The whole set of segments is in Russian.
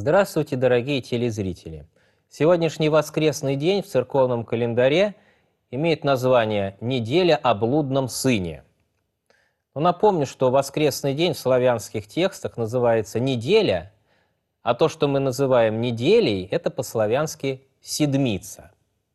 Здравствуйте, дорогие телезрители! Сегодняшний воскресный день в церковном календаре имеет название «Неделя о блудном сыне». Но напомню, что воскресный день в славянских текстах называется «неделя», а то, что мы называем неделей, это по-славянски «седмица».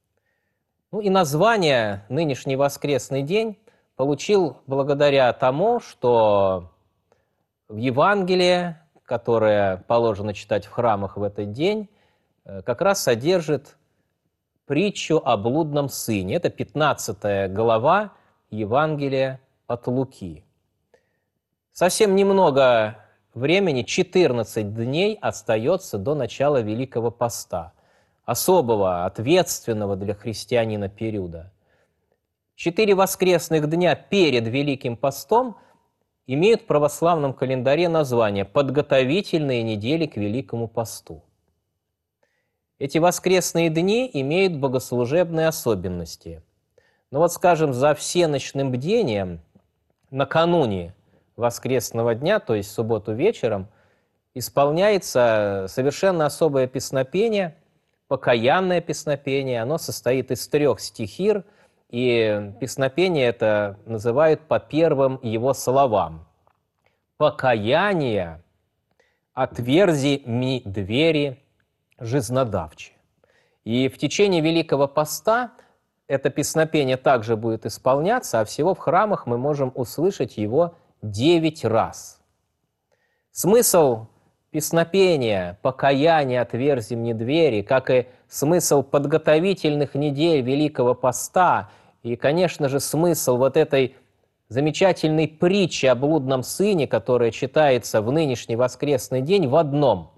Ну и название нынешний воскресный день получил благодаря тому, что в Евангелии, которое положено читать в храмах в этот день, как раз содержит притчу о блудном сыне. Это 15 глава Евангелия от Луки. Совсем немного времени, 14 дней остается до начала Великого Поста, особого, ответственного для христианина периода. 4 воскресных дня перед Великим Постом имеют в православном календаре название «Подготовительные недели к Великому Посту». Эти воскресные дни имеют богослужебные особенности. Но вот, скажем, за всеночным бдением накануне воскресного дня, то есть в субботу вечером, исполняется совершенно особое песнопение, покаянное песнопение. Оно состоит из 3 стихир, и песнопение это называют по первым его словам. «Покаяние, отверзи ми двери жизнодавче». И в течение Великого Поста это песнопение также будет исполняться, а всего в храмах мы можем услышать его 9 раз. Смысл песнопения «Покаяние, отверзи мне двери», как и смысл подготовительных недель Великого Поста, и, конечно же, смысл вот этой замечательной притчи о блудном сыне, которая читается в нынешний воскресный день, в одном.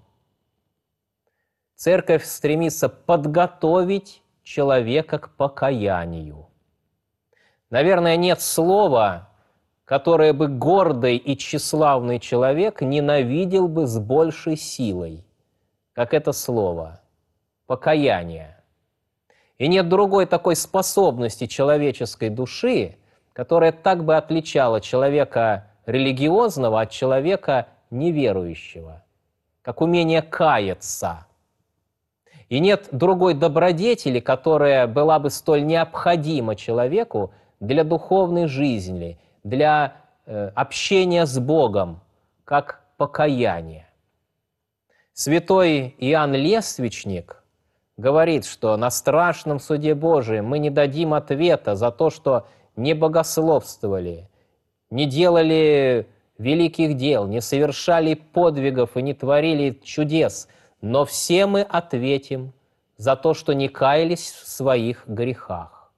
Церковь стремится подготовить человека к покаянию. Наверное, нет слова, которое бы гордый и тщеславный человек ненавидел бы с большей силой, как это слово «покаяние». И нет другой такой способности человеческой души, которая так бы отличала человека религиозного от человека неверующего, как умение каяться. И нет другой добродетели, которая была бы столь необходима человеку для духовной жизни, для общения с Богом, как покаяние. Святой Иоанн Лествичник говорит, что на страшном суде Божием мы не дадим ответа за то, что не богословствовали, не делали великих дел, не совершали подвигов и не творили чудес, но все мы ответим за то, что не каялись в своих грехах.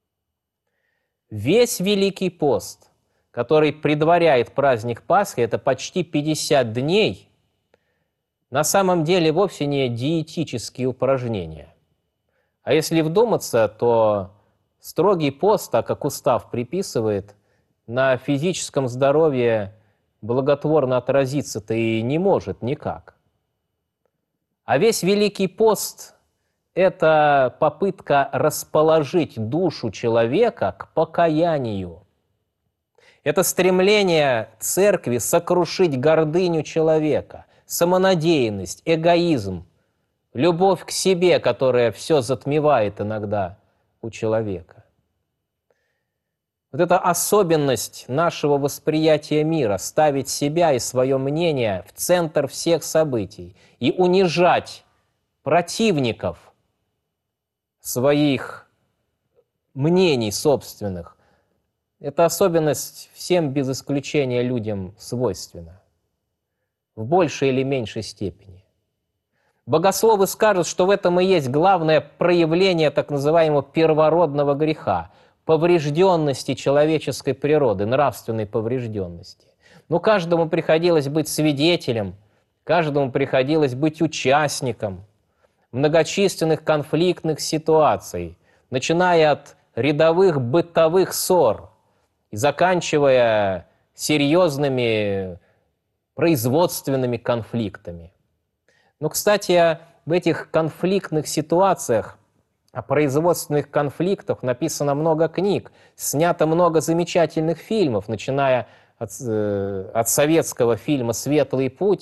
Весь Великий пост, который предваряет праздник Пасхи, это почти 50 дней, на самом деле вовсе не диетические упражнения. А если вдуматься, то строгий пост, так как устав приписывает, на физическом здоровье благотворно отразиться-то и не может никак. А весь Великий пост – это попытка расположить душу человека к покаянию. Это стремление церкви сокрушить гордыню человека, самонадеянность, эгоизм, любовь к себе, которая все затмевает иногда у человека. Вот эта особенность нашего восприятия мира – ставить себя и свое мнение в центр всех событий и унижать противников своих мнений собственных. Эта особенность всем без исключения людям свойственна, в большей или меньшей степени. Богословы скажут, что в этом и есть главное проявление так называемого первородного греха, поврежденности человеческой природы, нравственной поврежденности. Но каждому приходилось быть свидетелем, каждому приходилось быть участником многочисленных конфликтных ситуаций, начиная от рядовых бытовых ссор и заканчивая серьезными производственными конфликтами. Но, кстати, в этих конфликтных ситуациях, о производственных конфликтах написано много книг, снято много замечательных фильмов, начиная от советского фильма «Светлый путь»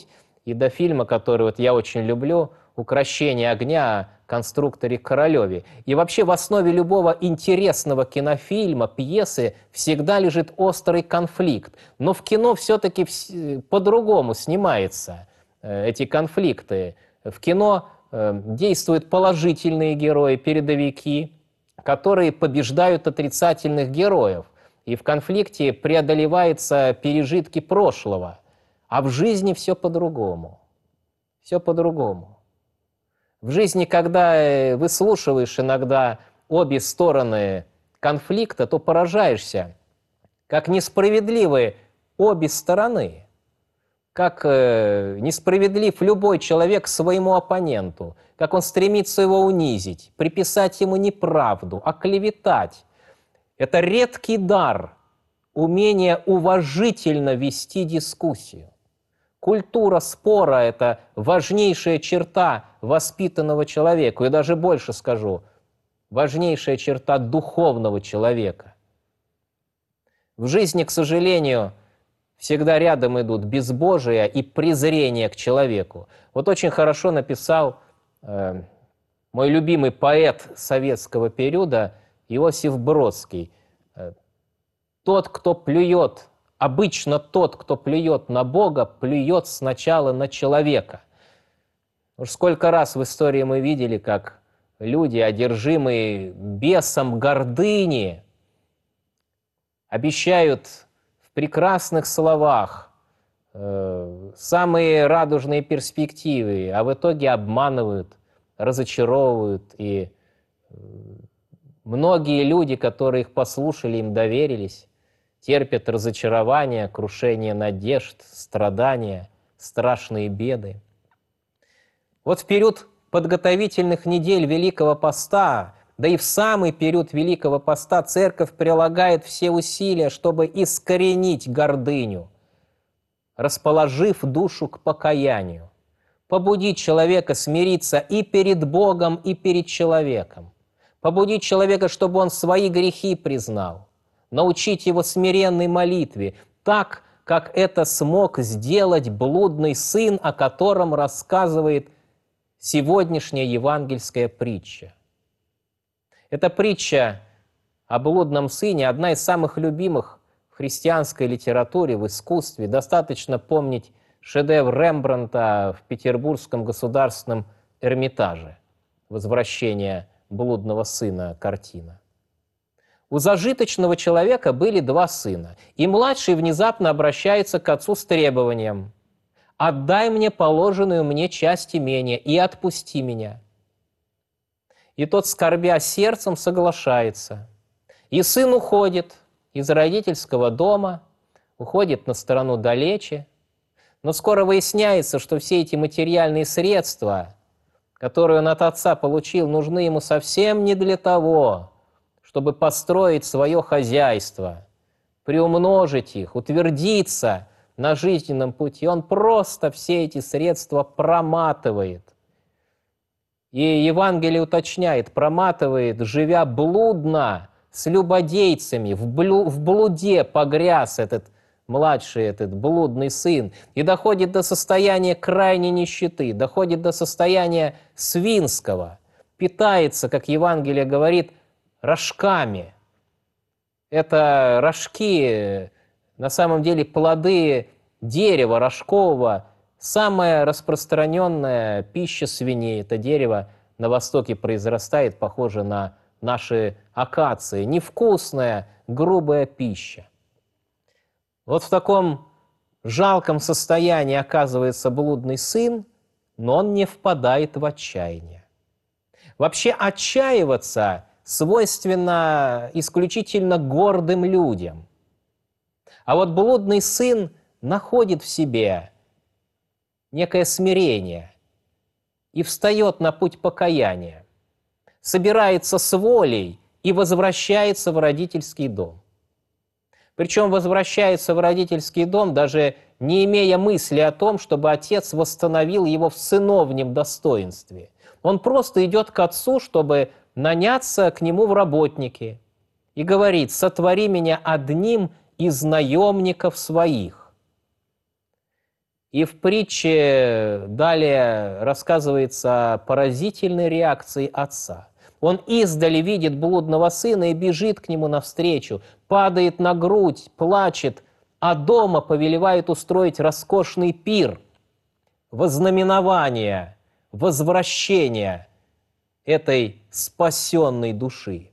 и до фильма, который вот я очень люблю, «Укрощение огня» о конструкторе Королеве. И вообще в основе любого интересного кинофильма, пьесы всегда лежит острый конфликт. Но в кино все-таки по-другому снимаются эти конфликты. В кино действуют положительные герои, передовики, которые побеждают отрицательных героев. И в конфликте преодолеваются пережитки прошлого. А в жизни все по-другому. Все по-другому. В жизни, когда выслушиваешь иногда обе стороны конфликта, то поражаешься, как несправедливы обе стороны, как несправедлив любой человек к своему оппоненту, как он стремится его унизить, приписать ему неправду, оклеветать. Это редкий дар, умение уважительно вести дискуссию. Культура спора – это важнейшая черта воспитанного человека. И даже больше скажу, важнейшая черта духовного человека. В жизни, к сожалению, всегда рядом идут безбожие и презрение к человеку. Вот очень хорошо написал мой любимый поэт советского периода Иосиф Бродский. Обычно тот, кто плюет на Бога, плюет сначала на человека. Уж сколько раз в истории мы видели, как люди, одержимые бесом гордыни, обещают в прекрасных словах самые радужные перспективы, а в итоге обманывают, разочаровывают. И многие люди, которые их послушали, им доверились, терпят разочарование, крушение надежд, страдания, страшные беды. Вот в период подготовительных недель Великого Поста, да и в самый период Великого Поста Церковь прилагает все усилия, чтобы искоренить гордыню, расположив душу к покаянию, побудить человека смириться и перед Богом, и перед человеком, побудить человека, чтобы он свои грехи признал, научить его смиренной молитве, так, как это смог сделать блудный сын, о котором рассказывает сегодняшняя евангельская притча. Эта притча о блудном сыне одна из самых любимых в христианской литературе, в искусстве. Достаточно помнить шедевр Рембрандта в Петербургском государственном Эрмитаже «Возвращение блудного сына» картина. У зажиточного человека были два сына, и младший внезапно обращается к отцу с требованием: «Отдай мне положенную мне часть имения и отпусти меня». И тот, скорбя сердцем, соглашается. И сын уходит из родительского дома, уходит на сторону далече, но скоро выясняется, что все эти материальные средства, которые он от отца получил, нужны ему совсем не для того, чтобы построить свое хозяйство, приумножить их, утвердиться на жизненном пути. Он просто все эти средства проматывает. И Евангелие уточняет, проматывает, живя блудно, с любодейцами, в блуде погряз этот младший, этот блудный сын, и доходит до состояния крайней нищеты, доходит до состояния свинского, питается, как Евангелие говорит, рожками. Это рожки, на самом деле, плоды дерева рожкового, самая распространенная пища свиней. Это дерево на Востоке произрастает, похоже на наши акации. Невкусная, грубая пища. Вот в таком жалком состоянии оказывается блудный сын, но он не впадает в отчаяние. Вообще отчаиваться свойственно исключительно гордым людям. А вот блудный сын находит в себе некое смирение и встает на путь покаяния, собирается с волей и возвращается в родительский дом. Причем возвращается в родительский дом, даже не имея мысли о том, чтобы отец восстановил его в сыновнем достоинстве. Он просто идет к отцу, чтобы наняться к нему в работники, и говорит: «Сотвори меня одним из наемников своих». И в притче далее рассказывается о поразительной реакции отца. Он издали видит блудного сына и бежит к нему навстречу, падает на грудь, плачет, а дома повелевает устроить роскошный пир во знаменование возвращения этой спасенной души.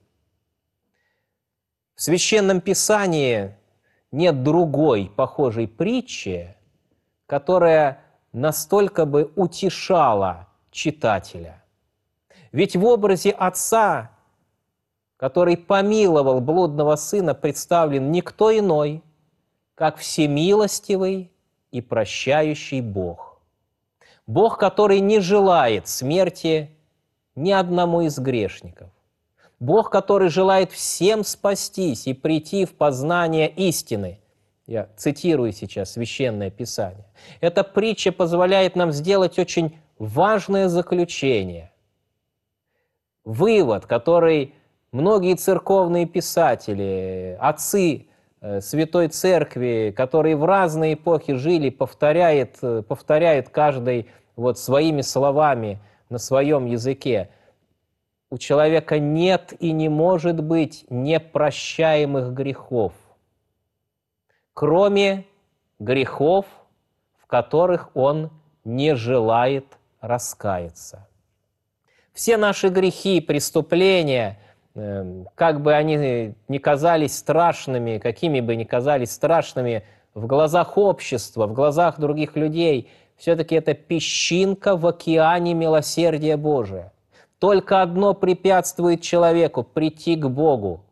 В Священном Писании нет другой похожей притчи, которая настолько бы утешала читателя. Ведь в образе отца, который помиловал блудного сына, представлен никто иной, как всемилостивый и прощающий Бог. Бог, который не желает смерти ни одному из грешников. Бог, который желает всем спастись и прийти в познание истины. Я цитирую сейчас Священное Писание. Эта притча позволяет нам сделать очень важное заключение. Вывод, который многие церковные писатели, отцы Святой Церкви, которые в разные эпохи жили, повторяют каждый своими словами на своем языке. У человека нет и не может быть непрощаемых грехов, кроме грехов, в которых он не желает раскаяться. Все наши грехи, преступления, как бы они ни казались страшными, какими бы ни казались страшными в глазах общества, в глазах других людей, все-таки это песчинка в океане милосердия Божия. Только одно препятствует человеку прийти к Богу.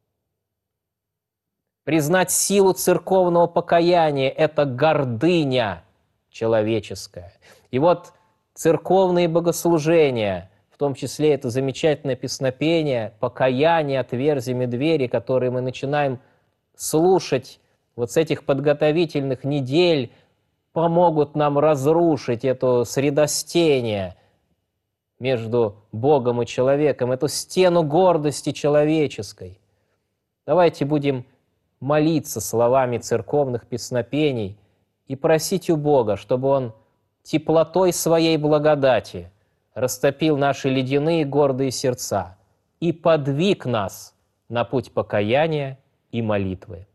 Признать силу церковного покаяния – это гордыня человеческая. И вот церковные богослужения, в том числе это замечательное песнопение, покаяние отверзями двери, которые мы начинаем слушать с этих подготовительных недель, помогут нам разрушить это средостение между Богом и человеком, эту стену гордости человеческой. Давайте будем молиться словами церковных песнопений и просить у Бога, чтобы Он теплотой Своей благодати растопил наши ледяные гордые сердца и подвиг нас на путь покаяния и молитвы.